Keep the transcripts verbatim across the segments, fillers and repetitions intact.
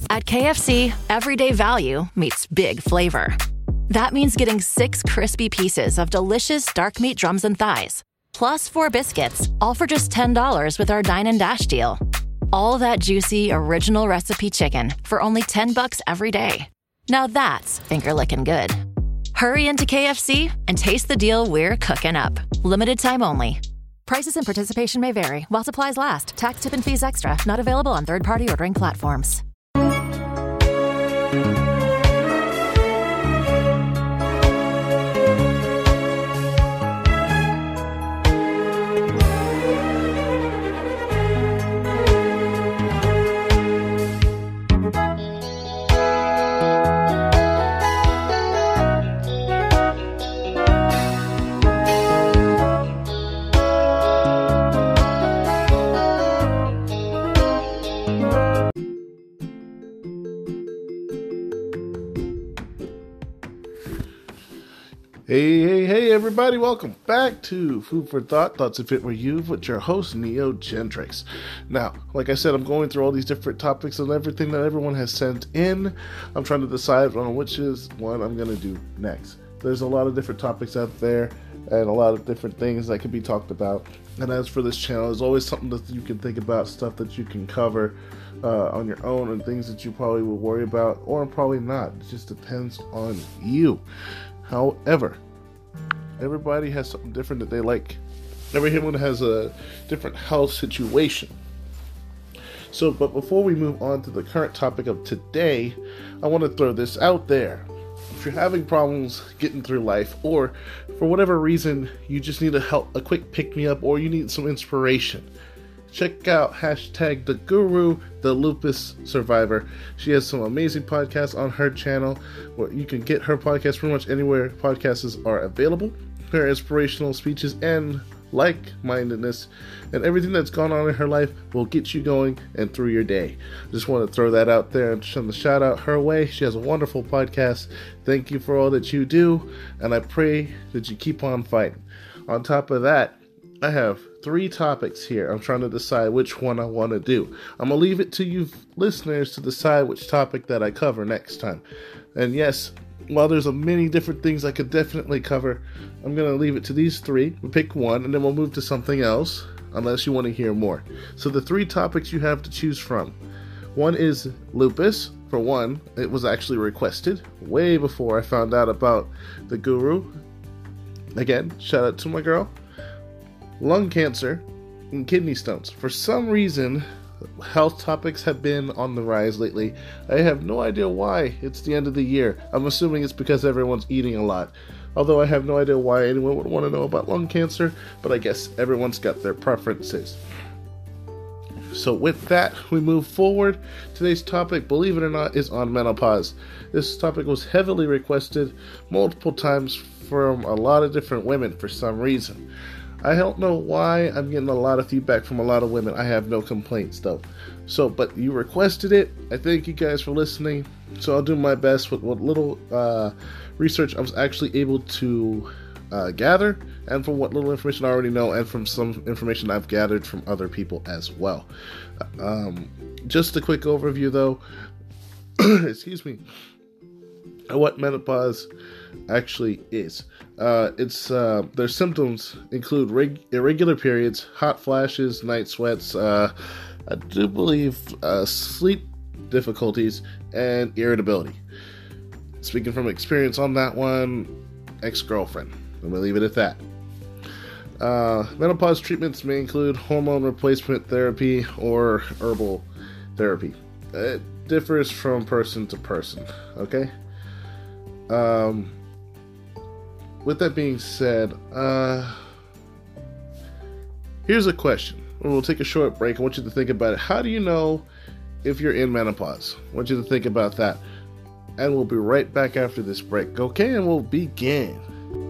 At K F C, everyday value meets big flavor. That means getting six crispy pieces of delicious dark meat drums and thighs, plus four biscuits, all for just ten dollars with our Dine and Dash deal. All that juicy, original recipe chicken for only ten bucks every day. Now that's finger-licking good. Hurry into K F C and taste the deal we're cooking up. Limited time only. Prices and participation may vary while supplies last. Tax, tip, and fees extra. Not available on third-party ordering platforms. Hey, hey, hey, everybody. Welcome back to Food for Thought, Thoughts If It Were You, with your host, Neo Gentrix. Now, like I said, I'm going through all these different topics and everything that everyone has sent in. I'm trying to decide on which is one I'm going to do next. There's a lot of different topics out there and a lot of different things that can be talked about. And as for this channel, there's always something that you can think about, stuff that you can cover uh, on your own, and things that you probably will worry about or probably not. It just depends on you. However, everybody has something different that they like. Everyone has a different health situation. So, but before we move on to the current topic of today, I want to throw this out there. If you're having problems getting through life, or for whatever reason you just need a help, a quick pick-me-up, or you need some inspiration, check out hashtag the guru, the lupus survivor. She has some amazing podcasts on her channel where you can get her podcast pretty much anywhere podcasts are available. Her inspirational speeches and like-mindedness and everything that's gone on in her life will get you going and through your day. Just want to throw that out there and send the shout out her way. She has a wonderful podcast. Thank you for all that you do, and I pray that you keep on fighting. On top of that, I have three topics here. I'm trying to decide which one I want to do. I'm going to leave it to you listeners to decide which topic that I cover next time. And yes, while there's a many different things I could definitely cover, I'm going to leave it to these three. We'll pick one, and then we'll move to something else, unless you want to hear more. So the three topics you have to choose from. One is lupus. For one, it was actually requested way before I found out about the guru. Again, shout out to my girl. Lung cancer and kidney stones. For some reason, health topics have been on the rise lately. I have no idea why. It's the end of the year. I'm assuming it's because everyone's eating a lot. Although I have no idea why anyone would want to know about lung cancer, but I guess everyone's got their preferences. So with that, we move forward. Today's topic, believe it or not, is on menopause. This topic was heavily requested multiple times from a lot of different women for some reason. I don't know why. I'm getting a lot of feedback from a lot of women. I have no complaints though. So, but you requested it. I thank you guys for listening. So I'll do my best with what little uh, research I was actually able to uh, gather, and from what little information I already know, and from some information I've gathered from other people as well. Um, just a quick overview though. Excuse me. What menopause actually is. Uh, it's uh, their symptoms include reg- irregular periods, hot flashes, night sweats, uh, I do believe uh, sleep difficulties, and irritability. Speaking from experience on that one, ex-girlfriend. I'm going to leave it at that. Uh, menopause treatments may include hormone replacement therapy or herbal therapy. It differs from person to person, okay? Um, with that being said, uh, here's a question. We'll take a short break. I want you to think about it. How do you know if you're in menopause? I want you to think about that. And we'll be right back after this break, okay? And we'll begin.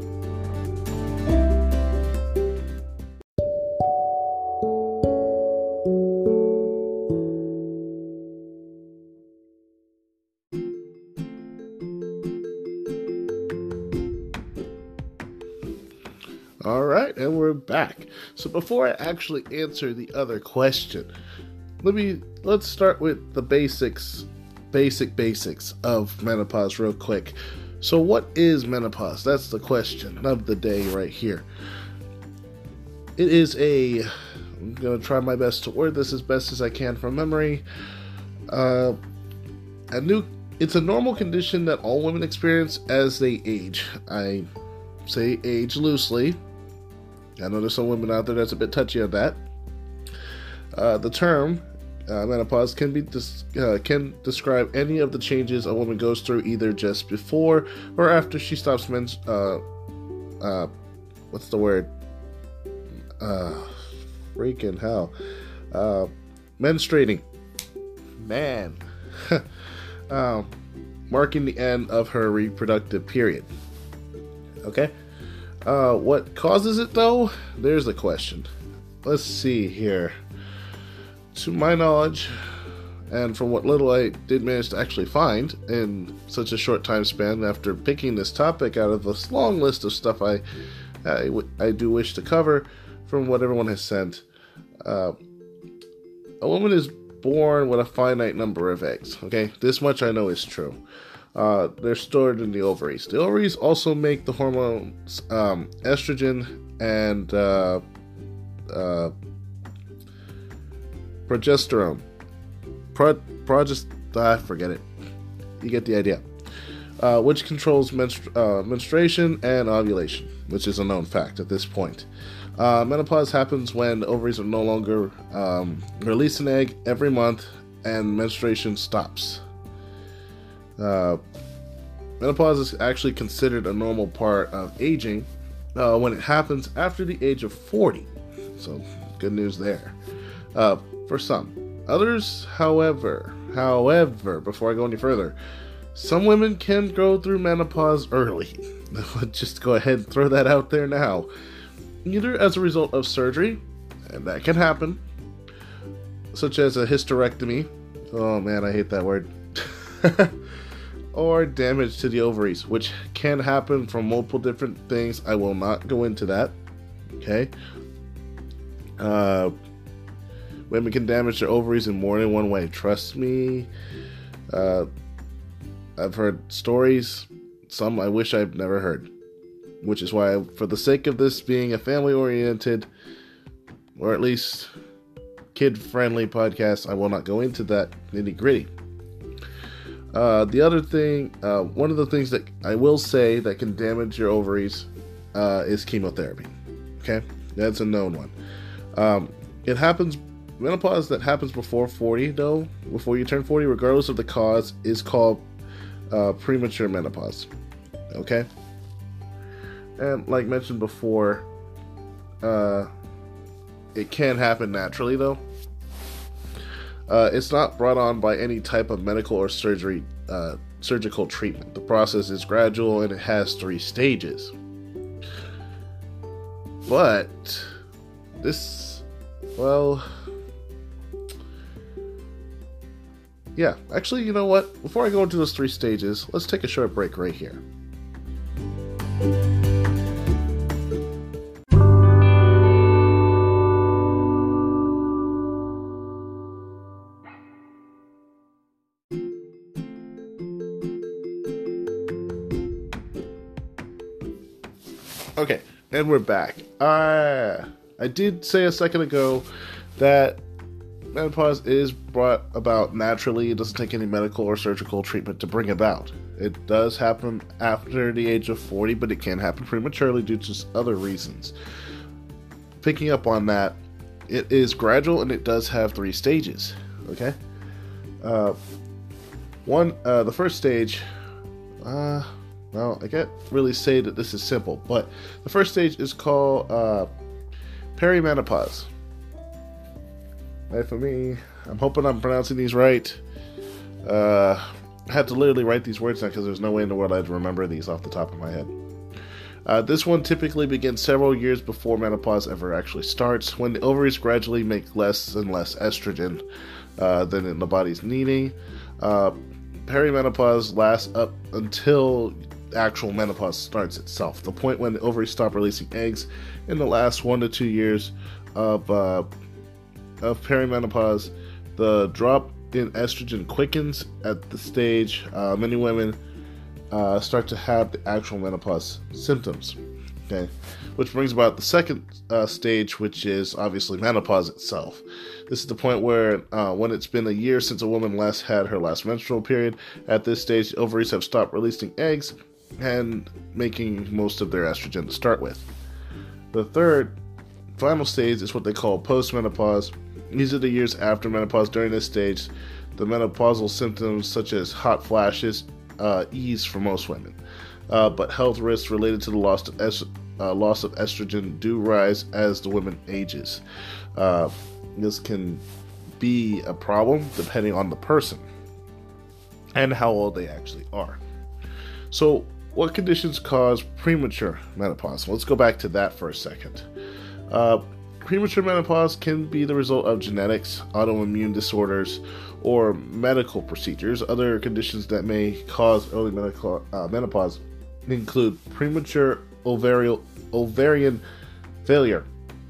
Alright, and we're back. So before I actually answer the other question, let me let's start with the basics basic basics of menopause real quick. So what is menopause? That's the question of the day right here. It is a, I'm going to try my best to word this as best as I can from memory. Uh, a new, it's a normal condition that all women experience as they age. I say age loosely. I know there's some women out there that's a bit touchy on that. Uh, the term uh, menopause can be dis- uh, can describe any of the changes a woman goes through, either just before or after she stops mens- uh, uh, what's the word? Uh, freaking hell. Uh, menstruating. Man. um, marking the end of her reproductive period. Okay? Uh, what causes it, though? There's the question. Let's see here. To my knowledge, and from what little I did manage to actually find in such a short time span after picking this topic out of this long list of stuff I, I, I do wish to cover from what everyone has sent, uh, a woman is born with a finite number of eggs. Okay, this much I know is true. Uh, they're stored in the ovaries. The ovaries also make the hormones um, estrogen and uh, uh, progesterone. Pro, progest, ah, forget it. You get the idea. Uh, which controls menstru- uh, menstruation and ovulation, which is a known fact at this point. Uh, menopause happens when the ovaries are no longer um, release an egg every month and menstruation stops. Uh, menopause is actually considered a normal part of aging uh, when it happens after the age of forty. So, good news there. Uh, for some. Others, however, however, before I go any further, some women can go through menopause early. Just go ahead and throw that out there now. Either as a result of surgery, and that can happen, such as a hysterectomy. Oh man, I hate that word. Or damage to the ovaries, which can happen from multiple different things. I will not go into that. Okay. Uh, women can damage their ovaries in more than one way. Trust me. Uh, I've heard stories. Some I wish I've never heard. Which is why, for the sake of this being a family-oriented, or at least kid-friendly podcast, I will not go into that nitty-gritty. Uh, the other thing, uh, one of the things that I will say that can damage your ovaries uh, is chemotherapy. Okay? That's a known one. Um, it happens, menopause that happens before forty, though, before you turn forty, regardless of the cause, is called uh, premature menopause. Okay? And like mentioned before, uh, it can happen naturally, though. Uh, it's not brought on by any type of medical or surgery, uh, surgical treatment. The process is gradual and it has three stages. But this, well, yeah. Actually, you know what? Before I go into those three stages, let's take a short break right here. Okay, and we're back. Uh, I did say a second ago that menopause is brought about naturally. It doesn't take any medical or surgical treatment to bring about. It does happen after the age of forty, but it can happen prematurely due to other reasons. Picking up on that, it is gradual and it does have three stages. Okay? Uh, one, uh, the first stage, uh... Well, I can't really say that this is simple, but the first stage is called uh, perimenopause. Right, for me, I'm hoping I'm pronouncing these right. Uh, I had to literally write these words down because there's no way in the world I'd remember these off the top of my head. Uh, this one typically begins several years before menopause ever actually starts, when the ovaries gradually make less and less estrogen uh, than the body's needing. Uh, perimenopause lasts up until actual menopause starts itself, the point when the ovaries stop releasing eggs. In the last one to two years of uh, of perimenopause, the drop in estrogen quickens at the stage, uh, many women uh, start to have the actual menopause symptoms. Okay, which brings about the second uh, stage, which is obviously menopause itself. This is the point where, uh, when it's been a year since a woman last had her last menstrual period, at this stage, the ovaries have stopped releasing eggs and making most of their estrogen to start with. The third, final stage is what they call postmenopause. These are the years after menopause. During this stage, the menopausal symptoms such as hot flashes uh, ease for most women. Uh, but health risks related to the loss of, est- uh, loss of estrogen do rise as the woman ages. Uh, this can be a problem depending on the person and how old they actually are. So, what conditions cause premature menopause? Let's go back to that for a second. Uh, premature menopause can be the result of genetics, autoimmune disorders, or medical procedures. Other conditions that may cause early medical, uh, menopause include premature ovarian ovarian failure.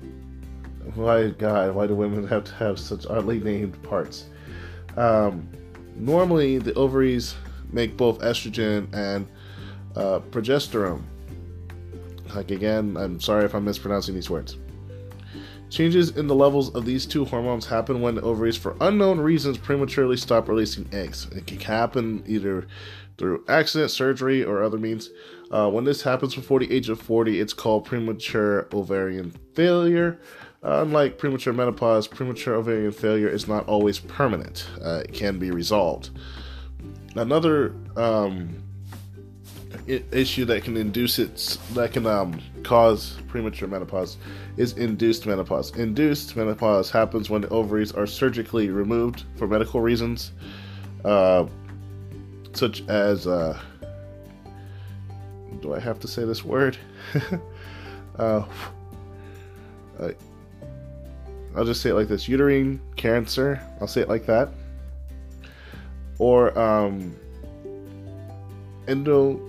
Why, God, why do women have to have such oddly named parts? Um, normally, the ovaries make both estrogen and uh, progesterone. Like, again, I'm sorry if I'm mispronouncing these words. Changes in the levels of these two hormones happen when the ovaries, for unknown reasons, prematurely stop releasing eggs. It can happen either through accident, surgery, or other means. Uh, when this happens before the age of forty, it's called premature ovarian failure. Uh, unlike premature menopause, premature ovarian failure is not always permanent. Uh, it can be resolved. Another um, I- issue that can induce it, that can um, cause premature menopause, is induced menopause. Induced menopause happens when the ovaries are surgically removed for medical reasons, uh, such as, uh, do I have to say this word? uh, I, I'll just say it like this: uterine cancer. I'll say it like that. Or um, endo.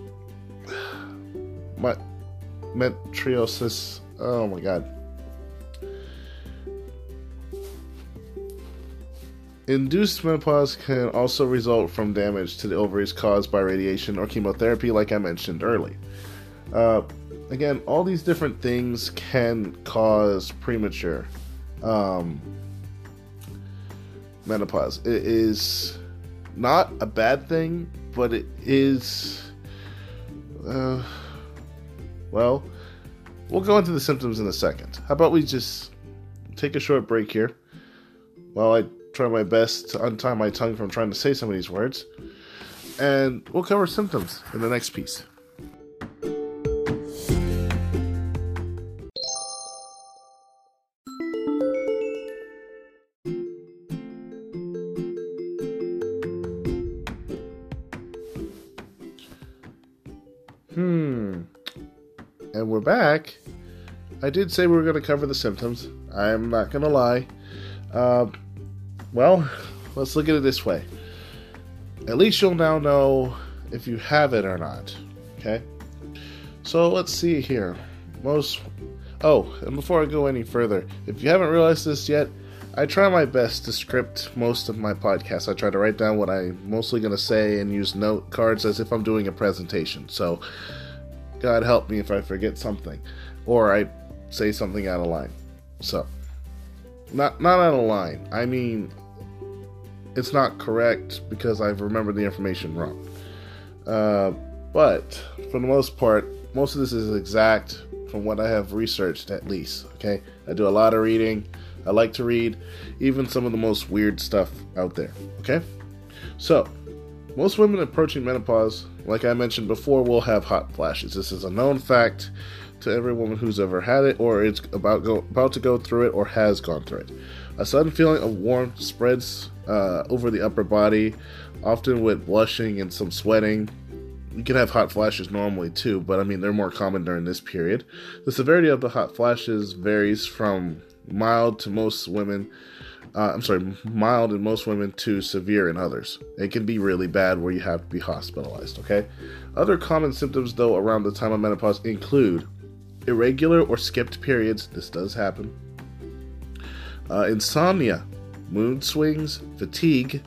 Metriosis. Oh my God. Induced menopause can also result from damage to the ovaries caused by radiation or chemotherapy, like I mentioned earlier. Uh, again, all these different things can cause premature um, menopause. It is not a bad thing, but it is... Uh, Well, we'll go into the symptoms in a second. How about we just take a short break here while I try my best to untie my tongue from trying to say some of these words, and we'll cover symptoms in the next piece. Hmm... And we're back. I did say we were going to cover the symptoms. I'm not going to lie. Uh, well, let's look at it this way. At least you'll now know if you have it or not. Okay? So let's see here. Most... Oh, and before I go any further, if you haven't realized this yet, I try my best to script most of my podcasts. I try to write down what I'm mostly going to say and use note cards as if I'm doing a presentation. So... God help me if I forget something, or I say something out of line. So, not not out of line. I mean, it's not correct because I've remembered the information wrong. Uh, but for the most part, most of this is exact from what I have researched, at least. Okay, I do a lot of reading. I like to read, even some of the most weird stuff out there. Okay, so. Most women approaching menopause, like I mentioned before, will have hot flashes. This is a known fact to every woman who's ever had it, or is about go about to go through it, or has gone through it. A sudden feeling of warmth spreads uh, over the upper body, often with blushing and some sweating. You can have hot flashes normally too, but I mean they're more common during this period. The severity of the hot flashes varies from mild to most women. Uh, I'm sorry, mild in most women to severe in others. It can be really bad where you have to be hospitalized, okay? Other common symptoms, though, around the time of menopause include irregular or skipped periods. This does happen. Uh, insomnia, mood swings, fatigue,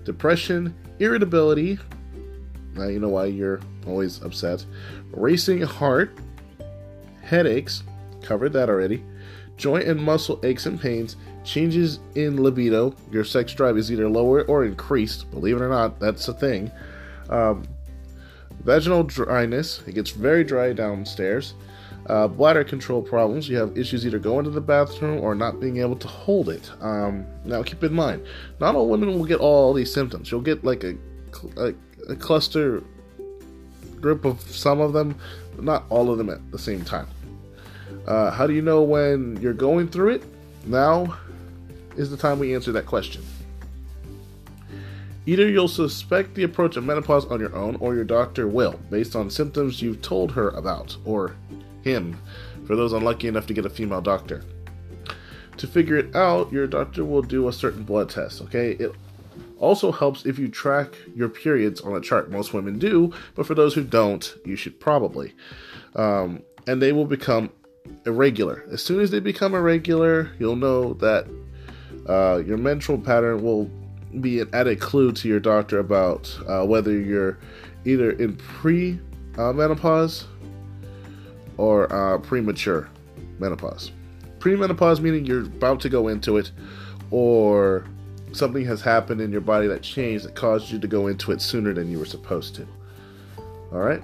depression, irritability. Now you know why you're always upset. Racing heart, headaches, covered that already. Joint and muscle aches and pains, changes in libido. Your sex drive is either lower or increased. Believe it or not, that's a thing. Um, vaginal dryness. It gets very dry downstairs. Uh, bladder control problems. You have issues either going to the bathroom or not being able to hold it. Um, now, keep in mind, not all women will get all these symptoms. You'll get like a, a, a cluster group of some of them, but not all of them at the same time. Uh, how do you know when you're going through it? Now is the time we answer that question. Either you'll suspect the approach of menopause on your own, or your doctor will, based on symptoms you've told her about, or him, for those unlucky enough to get a female doctor. To figure it out, your doctor will do a certain blood test, okay? It also helps if you track your periods on a chart. Most women do, but for those who don't, you should probably. Um, and they will become irregular. As soon as they become irregular, you'll know that uh, your menstrual pattern will be an added clue to your doctor about uh, whether you're either in pre-menopause or uh, premature menopause. Pre-menopause meaning you're about to go into it, or something has happened in your body that changed that caused you to go into it sooner than you were supposed to. Alright?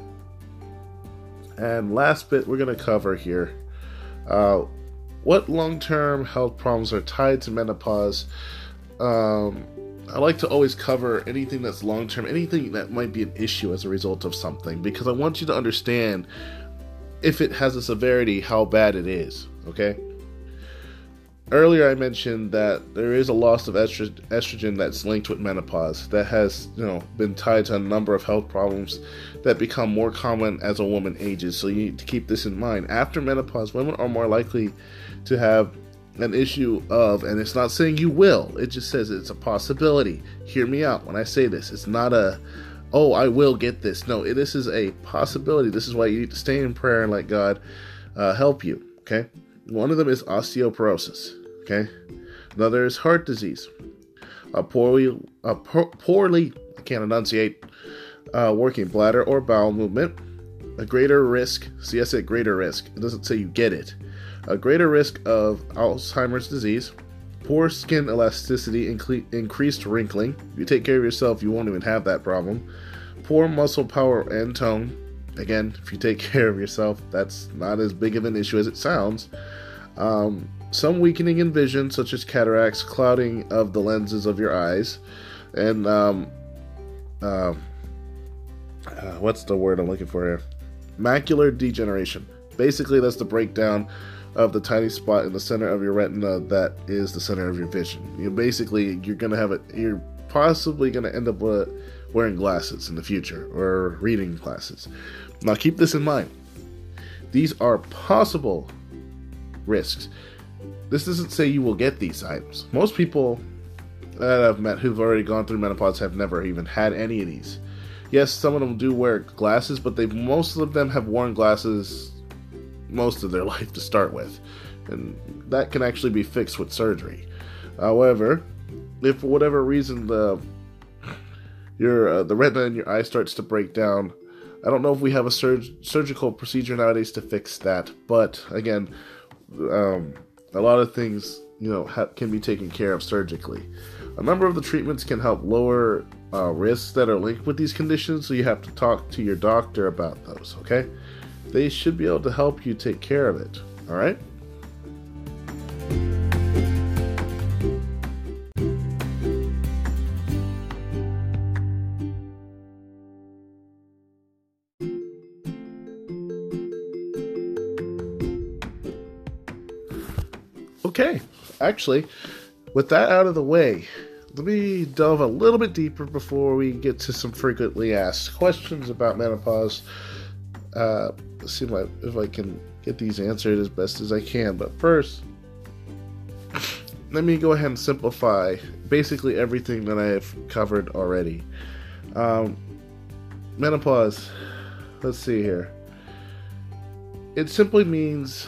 And last bit we're going to cover here. Uh, what long-term health problems are tied to menopause? Um, I like to always cover anything that's long-term, anything that might be an issue as a result of something, because I want you to understand, if it has a severity, how bad it is, okay? Earlier I mentioned that there is a loss of estro- estrogen that's linked with menopause that has, you know, been tied to a number of health problems that become more common as a woman ages. So you need to keep this in mind. After menopause, women are more likely to have an issue of, and it's not saying you will, it just says it's a possibility. Hear me out when I say this. It's not a, oh, I will get this. No, it, this is a possibility. This is why you need to stay in prayer and let God uh, help you, okay? One of them is osteoporosis, okay? Another is heart disease. A poorly, a po- poorly, I can't enunciate, uh, working bladder or bowel movement. A greater risk, see I said greater risk, it doesn't say you get it. A greater risk of Alzheimer's disease. Poor skin elasticity, incle- increased wrinkling. If you take care of yourself, you won't even have that problem. Poor muscle power and tone. Again, if you take care of yourself, that's not as big of an issue as it sounds. Um, some weakening in vision, such as cataracts, clouding of the lenses of your eyes, and um, uh, uh, what's the word I'm looking for here? Macular degeneration. Basically, that's the breakdown of the tiny spot in the center of your retina that is the center of your vision. You basically, you're gonna have it. You're possibly gonna end up uh, wearing glasses in the future, or reading glasses. Now, keep this in mind. These are possible risks. This doesn't say you will get these items. Most people that I've met who've already gone through menopause have never even had any of these. Yes, some of them do wear glasses, but they most of them have worn glasses most of their life to start with, and that can actually be fixed with surgery. However, if for whatever reason the your uh, the retina in your eye starts to break down, I don't know if we have a surg- surgical procedure nowadays to fix that, but again, um, a lot of things, you know, ha- can be taken care of surgically. A number of the treatments can help lower uh, risks that are linked with these conditions, so you have to talk to your doctor about those, okay? They should be able to help you take care of it, alright? Okay, actually, with that out of the way, let me delve a little bit deeper before we get to some frequently asked questions about menopause. Uh, let's see if I, if I can get these answered as best as I can. But first, let me go ahead and simplify basically everything that I have covered already. Um, menopause, let's see here. It simply means,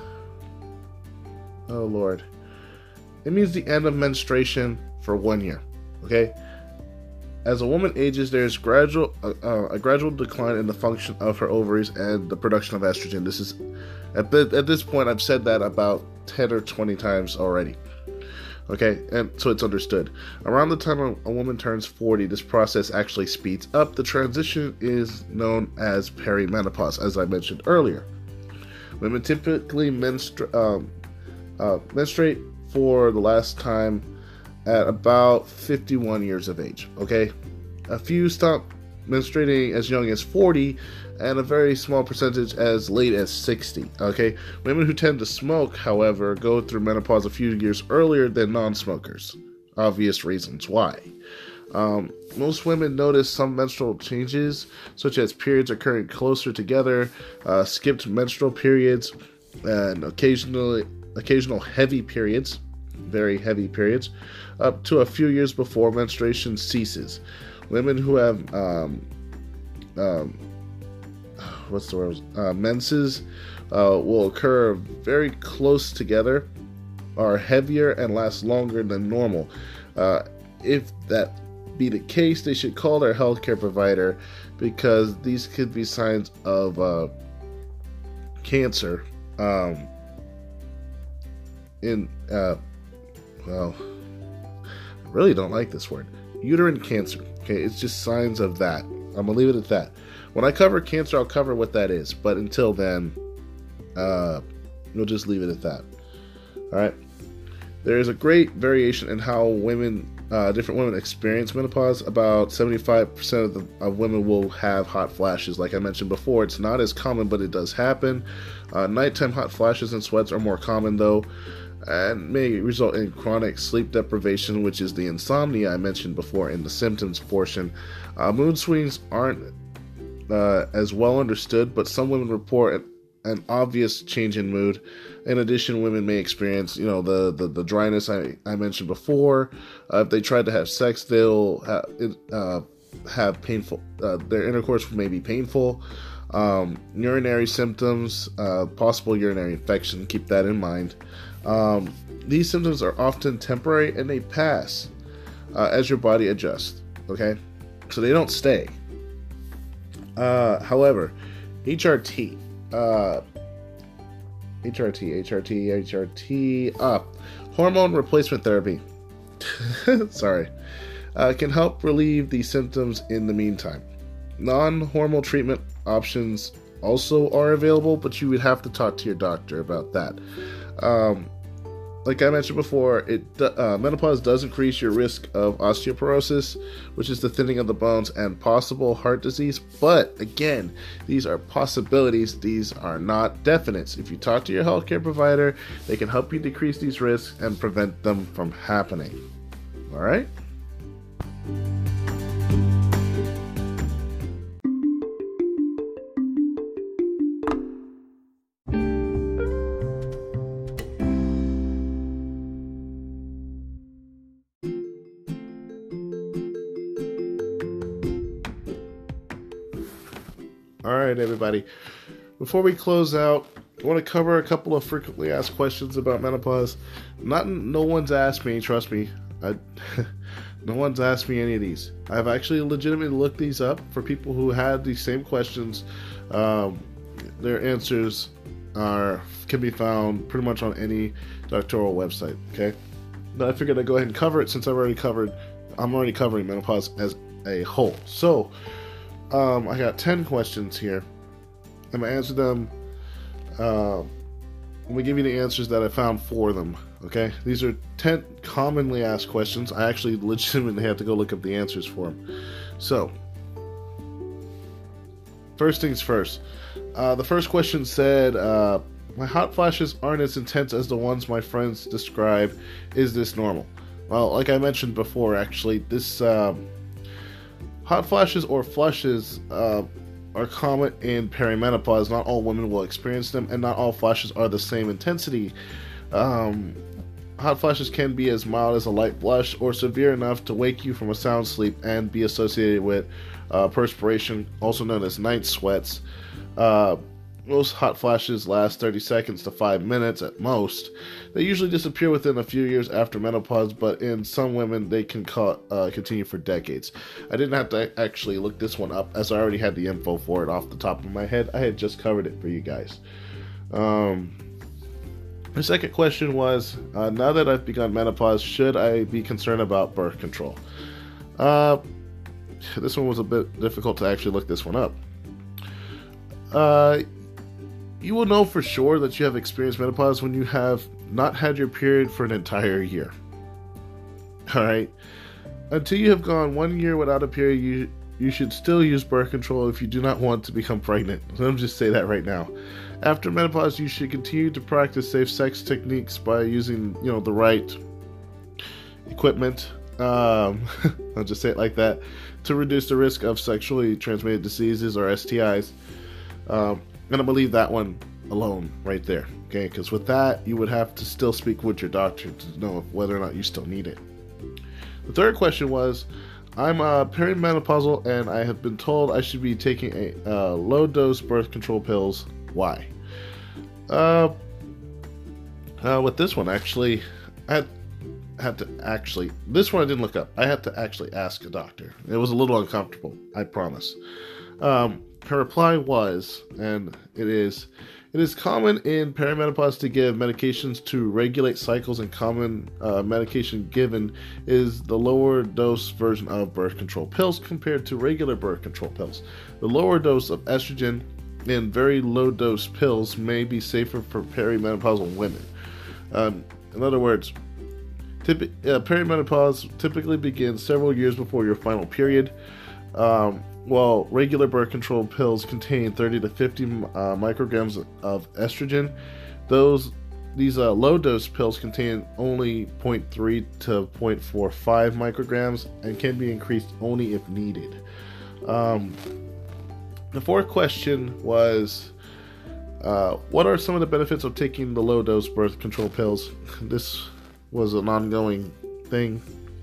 oh Lord, it means the end of menstruation for one year, okay? as a woman ages, there's gradual uh, uh, a gradual decline in the function of her ovaries and the production of estrogen. This is at the, at this point I've said that about ten or twenty times already. Okay, and so it's understood. Around the time a, a woman turns forty, this process actually speeds up. The transition is known as perimenopause, as I mentioned earlier. Women typically menstru- um, uh, menstruate for the last time at about fifty-one years of age. Okay, a few stop menstruating as young as forty, and a very small percentage as late as sixty. Okay, women who tend to smoke, however, go through menopause a few years earlier than non-smokers. Obvious reasons why. Um, most women notice some menstrual changes, such as periods occurring closer together, uh, skipped menstrual periods, and occasionally occasional heavy periods, very heavy periods, up to a few years before menstruation ceases. Women who have um, um, what's the word? Uh, menses uh, will occur very close together, are heavier, and last longer than normal. Uh, if that be the case, they should call their healthcare provider, because these could be signs of uh, cancer. Um, in uh, well, I really don't like this word, uterine cancer. Okay, it's just signs of that. I'm gonna leave it at that. When I cover cancer, I'll cover what that is. But until then, uh, we'll just leave it at that. All right. There is a great variation in how women, uh, different women experience menopause. About seventy-five percent of, the, of women will have hot flashes. Like I mentioned before, it's not as common, but it does happen. Uh, nighttime hot flashes and sweats are more common, though, and may result in chronic sleep deprivation, which is the insomnia I mentioned before in the symptoms portion. Uh, mood swings aren't uh, as well understood, but some women report an, an obvious change in mood. In addition, women may experience, you know, the, the, the dryness I, I mentioned before. Uh, if they try to have sex, they'll have, uh, have painful, uh, their intercourse may be painful. Um, urinary symptoms, uh, possible urinary infection, keep that in mind. Um, these symptoms are often temporary and they pass uh, as your body adjusts, okay? So they don't stay. Uh, however, H R T, uh, H R T, H R T, H R T, uh, hormone replacement therapy, sorry, uh, can help relieve these symptoms in the meantime. Non-hormonal treatment options also are available, but you would have to talk to your doctor about that. Um, like I mentioned before, it uh, menopause does increase your risk of osteoporosis, which is the thinning of the bones, and possible heart disease. But again, these are possibilities. These are not definites. If you talk to your healthcare provider, they can help you decrease these risks and prevent them from happening. All right? Alright, everybody. Before we close out, I want to cover a couple of frequently asked questions about menopause. Not, no one's asked me, trust me. I, no one's asked me any of these. I've actually legitimately looked these up for people who had these same questions. Um, their answers are can be found pretty much on any doctoral website. Okay, but I figured I'd go ahead and cover it since I've already covered. I'm already covering menopause as a whole. So. Um, I got ten questions here. I'm going to answer them. Uh, I'm going to give you the answers that I found for them. Okay? These are ten commonly asked questions. I actually legitimately had to go look up the answers for them. So, first things first. Uh, the first question said, uh, my hot flashes aren't as intense as the ones my friends describe. Is this normal? Well, like I mentioned before, actually, this... Um, Hot flashes or flushes uh, are common in perimenopause. Not all women will experience them, and not all flashes are the same intensity. Um, hot flashes can be as mild as a light blush or severe enough to wake you from a sound sleep and be associated with uh, perspiration, also known as night sweats. Uh, most hot flashes last thirty seconds to five minutes at most. They usually disappear within a few years after menopause, but in some women they can co- uh, continue for decades. I didn't have to actually look this one up as I already had the info for it off the top of my head. I had just covered it for you guys. Um, the second question was, uh, now that I've begun menopause, should I be concerned about birth control? Uh, this one was a bit difficult to actually look this one up. Uh, You will know for sure that you have experienced menopause when you have not had your period for an entire year. Alright? Until you have gone one year without a period, you you should still use birth control if you do not want to become pregnant. Let me just say that right now. After menopause, you should continue to practice safe sex techniques by using, you know, the right equipment. Um, I'll just say it like that. To reduce the risk of sexually transmitted diseases or S T Is. Um, I'm going to leave that one alone right there, okay? Because with that, you would have to still speak with your doctor to know whether or not you still need it. The third question was, I'm uh, perimenopausal and I have been told I should be taking a uh, low-dose birth control pills. Why? Uh, uh, with this one, actually, I had, had to actually, this one I didn't look up. I had to actually ask a doctor. It was a little uncomfortable, I promise. Um, her reply was, and it is, it is common in perimenopause to give medications to regulate cycles, and common uh, medication given is the lower dose version of birth control pills compared to regular birth control pills. The lower dose of estrogen in very low dose pills may be safer for perimenopausal women. Um, in other words, typi- uh, perimenopause typically begins several years before your final period. Um, While regular birth control pills contain thirty to fifty uh, micrograms of estrogen, those these uh, low dose pills contain only zero point three to zero point four five micrograms and can be increased only if needed. Um, the fourth question was, uh, what are some of the benefits of taking the low dose birth control pills? This was an ongoing thing.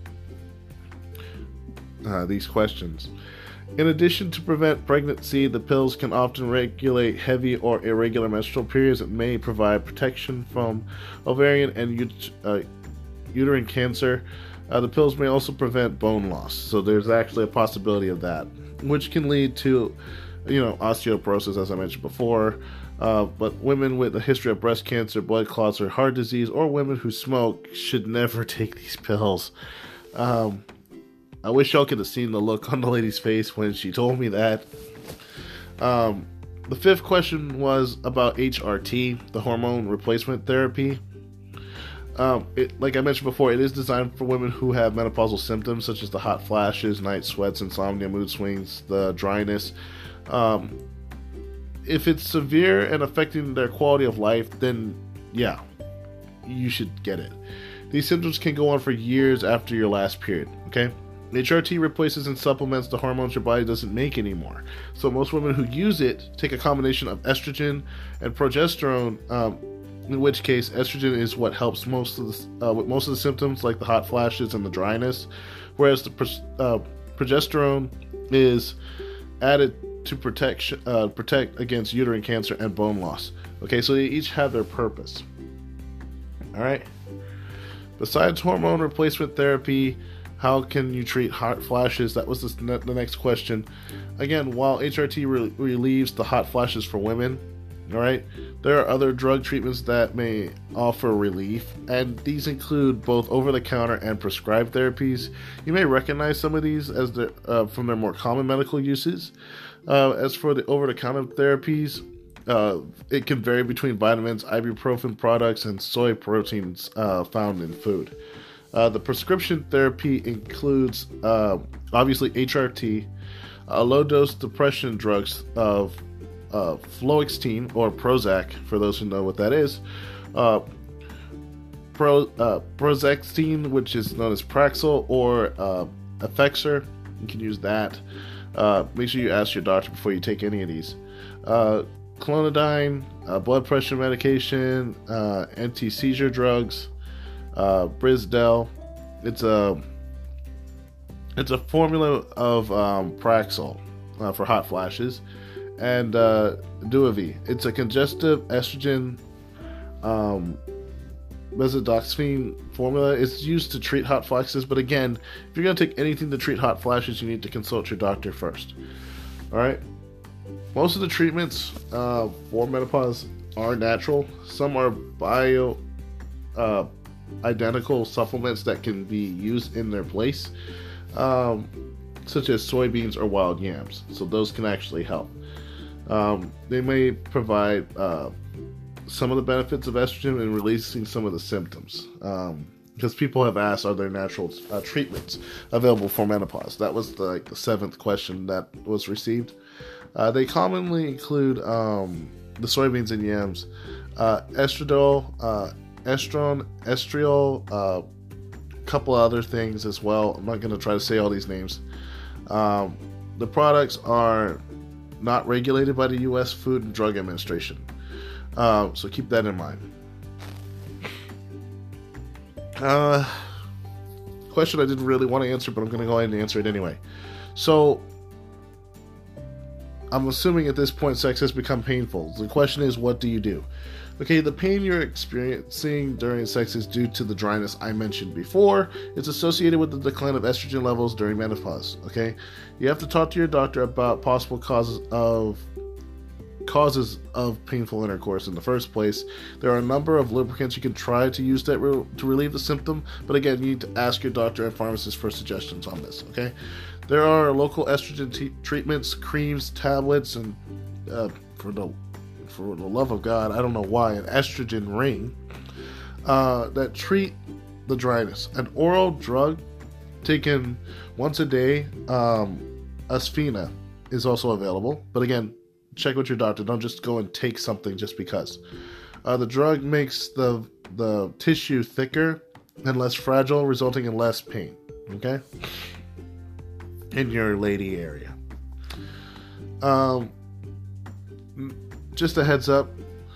Uh, these questions. In addition to prevent pregnancy, the pills can often regulate heavy or irregular menstrual periods and may provide protection from ovarian and ut- uh, uterine cancer. Uh, the pills may also prevent bone loss, so there's actually a possibility of that, which can lead to, you know, osteoporosis, as I mentioned before. Uh, but women with a history of breast cancer, blood clots, or heart disease, or women who smoke should never take these pills. Um, I wish y'all could have seen the look on the lady's face when she told me that. Um, the fifth question was about H R T, the hormone replacement therapy. Um, it, like I mentioned before, it is designed for women who have menopausal symptoms such as the hot flashes, night sweats, insomnia, mood swings, the dryness. Um, if it's severe and affecting their quality of life, then yeah, you should get it. These symptoms can go on for years after your last period, okay? H R T replaces and supplements the hormones your body doesn't make anymore. So most women who use it take a combination of estrogen and progesterone, um, in which case estrogen is what helps most of the, uh, with most of the symptoms like the hot flashes and the dryness, whereas the uh, progesterone is added to protect, uh, protect against uterine cancer and bone loss. Okay, so they each have their purpose. Alright? Besides hormone replacement therapy, how can you treat hot flashes? That was the, the next question. Again, while H R T re- relieves the hot flashes for women, all right, there are other drug treatments that may offer relief, and these include both over-the-counter and prescribed therapies. You may recognize some of these as the, uh, from their more common medical uses. Uh, as for the over-the-counter therapies, uh, it can vary between vitamins, ibuprofen products, and soy proteins uh, found in food. Uh, the prescription therapy includes, uh, obviously, H R T, uh, low-dose depression drugs of uh, fluoxetine, or Prozac, for those who know what that is, uh, Pro, uh, Prozextine, which is known as Praxil, or uh, Effexor. You can use that. Uh, make sure you ask your doctor before you take any of these. Uh, clonidine, uh, blood pressure medication, uh, anti-seizure drugs, Uh, Brisdell. It's a it's a formula of um, Praxil uh, for hot flashes, and uh, Duavie. It's a congestive estrogen um, mesodoxphine formula. It's used to treat hot flashes, but again, if you're going to take anything to treat hot flashes, you need to consult your doctor first. Alright? Most of the treatments uh, for menopause are natural. Some are bio uh, identical supplements that can be used in their place, um, such as soybeans or wild yams. So those can actually help. Um, they may provide uh, some of the benefits of estrogen in releasing some of the symptoms. Um, because people have asked, are there natural uh, treatments available for menopause? That was the, like, the seventh question that was received. Uh, they commonly include um, the soybeans and yams, uh, estradiol, uh, estron, estriol, a uh, couple other things as well. I'm not going to try to say all these names. Um, the products are not regulated by the U S Food and Drug Administration. Uh, so keep that in mind. Uh, question I didn't really want to answer, but I'm going to go ahead and answer it anyway. So, I'm assuming at this point sex has become painful. The question is, what do you do? Okay, the pain you're experiencing during sex is due to the dryness I mentioned before. It's associated with the decline of estrogen levels during menopause. Okay, you have to talk to your doctor about possible causes of causes of painful intercourse in the first place. There are a number of lubricants you can try to use that re- to relieve the symptom, but again, you need to ask your doctor and pharmacist for suggestions on this. Okay, there are local estrogen t- treatments, creams, tablets, and uh, for the for the love of God, I don't know why, an estrogen ring uh, that treat the dryness. An oral drug taken once a day, um, Asphena, is also available, but again, check with your doctor. Don't just go and take something just because. Uh, the drug makes the the tissue thicker and less fragile, resulting in less pain. Okay, in your lady area. Um, just a heads up.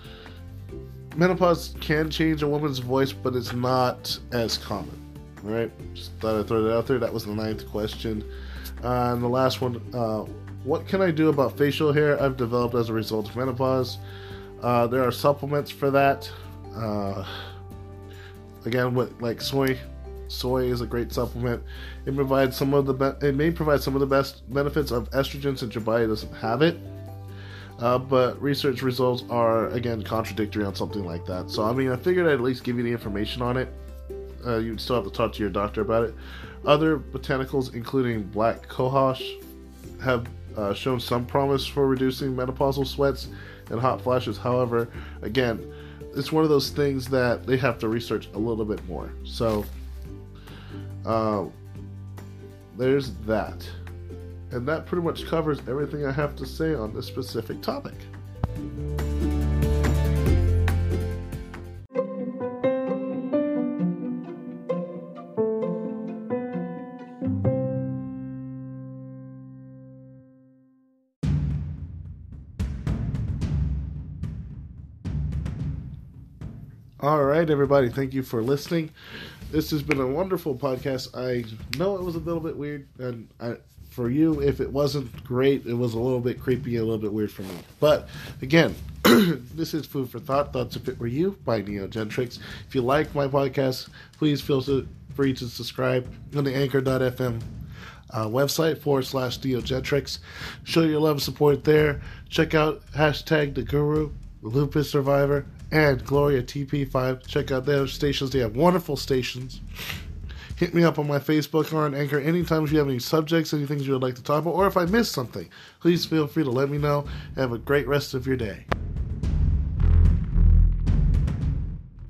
Menopause can change a woman's voice, but it's not as common. All right, just thought I'd throw that out there. That was the ninth question. Uh, and the last one. Uh, What can I do about facial hair I've developed as a result of menopause? Uh, there are supplements for that. Uh, again, with like soy, soy is a great supplement. It provides some of the be- it may provide some of the best benefits of estrogen since your body doesn't have it. Uh, but research results are again contradictory on something like that. So I mean, I figured I'd at least give you the information on it. Uh, you'd still have to talk to your doctor about it. Other botanicals, including black cohosh, have Uh, shown some promise for reducing menopausal sweats and hot flashes. However, again, it's one of those things that they have to research a little bit more. So, uh, there's that. And that pretty much covers everything I have to say on this specific topic. All right, everybody. Thank you for listening. This has been a wonderful podcast. I know it was a little bit weird, and I, for you, if it wasn't great, it was a little bit creepy, a little bit weird for me. But again, this is Food for Thought, Thoughts If It Were You by Neogentrix. If you like my podcast, please feel free to subscribe on the anchor dot f m uh, website forward slash Neogentrix. Show your love and support there. Check out hashtag the Guru, Lupus Survivor, and Gloria T P five. Check out their stations. They have wonderful stations. Hit me up on my Facebook or on Anchor anytime if you have any subjects, any things you would like to talk about, or if I missed something. Please feel free to let me know. Have a great rest of your day.